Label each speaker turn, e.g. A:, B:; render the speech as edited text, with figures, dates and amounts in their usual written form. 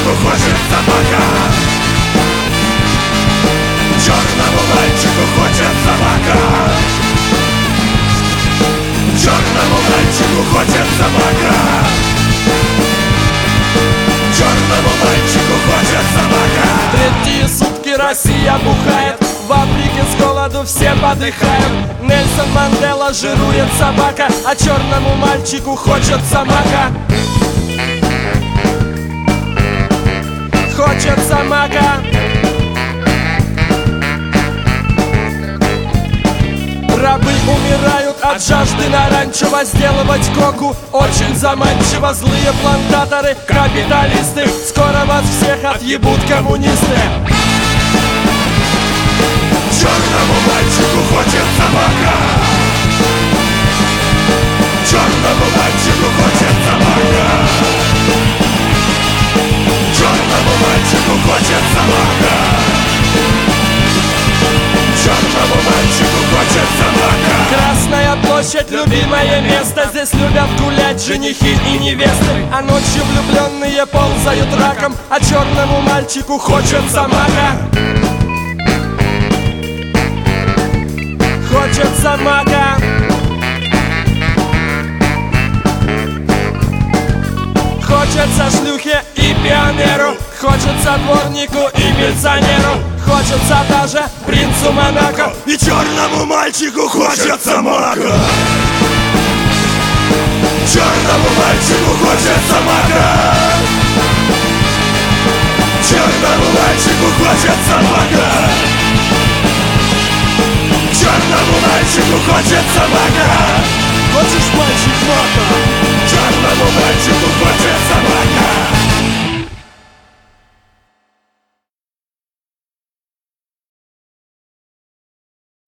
A: мальчику хочет собака. Черному мальчику хочет собака. Черному мальчику хочет собака. Черному мальчику хочет собака.
B: Третьи сутки Россия бухает, в Африке с голоду все подыхают. Нельсон Мандела жирует собака, а черному мальчику хочет собака. Хочет собака. Рабы умирают от жажды на ранчо. Возделывать коку очень заманчиво. Злые плантаторы, капиталисты, скоро вас всех отъебут коммунисты.
A: Черному мальчику хочет собака. Черному мальчику хочет собака. Черному мальчику хочет собака. Черному мальчику хочет собака.
B: Красная площадь, любимое место. Здесь любят гулять женихи и невесты. А ночью влюбленные ползают раком, а черному мальчику хочет собака. Хочет собака. Хочется шлюхе и пионеру, хочется дворнику и милиционеру, хочется даже принцу Монако.
A: И черному мальчику хочется собака. Черному мальчику хочет собака. Черному мальчику хочет собака. Черному мальчику хочет собака.
B: Хочешь, мальчик, мака?